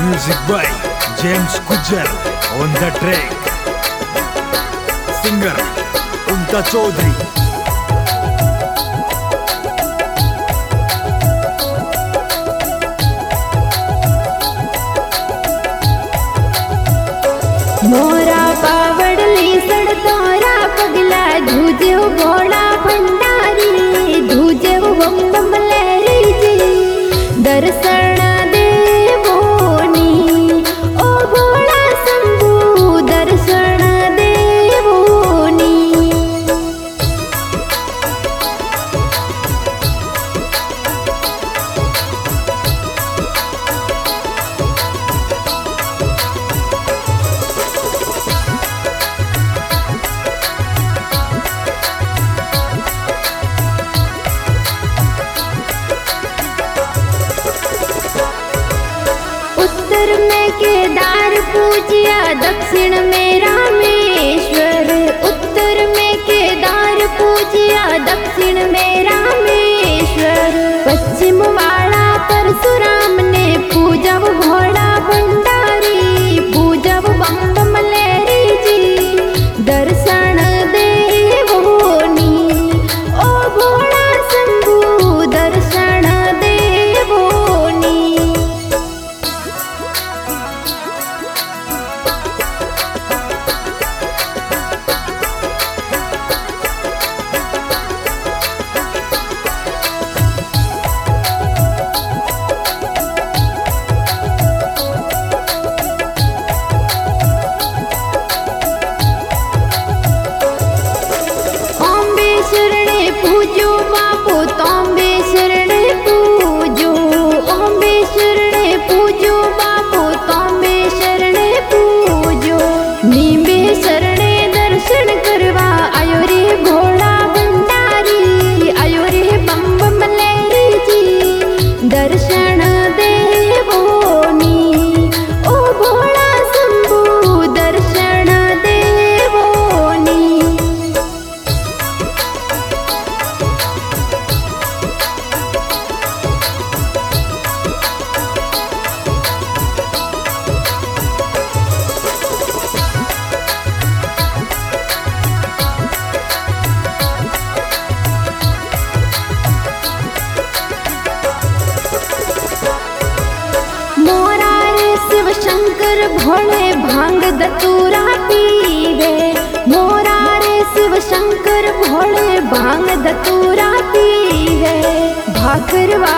Music by James Gujjar on the track. Singer Umta Chaudhary. मोरा पावड़ली सड़ तोरा पगला धूजे भोला भंडारी धूजे बम बम लहरी जी दर्शन देवोनी ओ भोला शंभू दर्शन देवोनी। उत्तर में केदार पूजिया दक्षिण में रामेश्वर उत्तर में केदार पूजिया दक्षिण में रामेश्वर पश्चिम वाला परशुराम ने पूजा भोला भंडारी पूजा बम बम लहरी जी दर्शन देवोनी ओ भोला शंभू दर्शन देवोनी। पूजो बापू तोंबे शरणे पूजो ओंबे शरणे पूजो बापू तोंबे शरणे पूजो नींबे शरणे दर्शन करवा आयो रे भोला भंडारी आयो रे बम बम लहरी जी दर्शन देवोनी ओ भोला शंभू दर्शन देवोनी। शिव शंकर भोले भांग दतूरा पीवे मोरा रे शिव शंकर भोले भांग दतूरा पीवे भाखरवा